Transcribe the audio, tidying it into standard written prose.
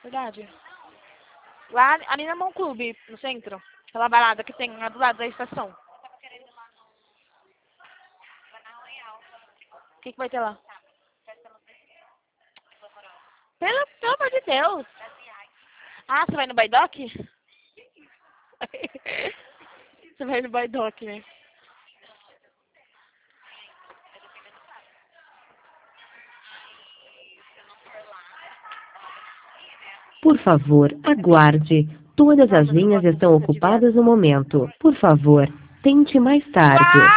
Verdade. Lá ali na Mão Clube, no centro. Aquela balada que tem lá do lado da estação. O que vai ter lá? Pelo amor de Deus. Ah, você vai no Baidoc? Você vai no Baidoc, né? Por favor, aguarde. Todas Não, as mas eu linhas gosto estão de ser de graça. ocupadas no momento. Por favor, tente mais tarde. Uau!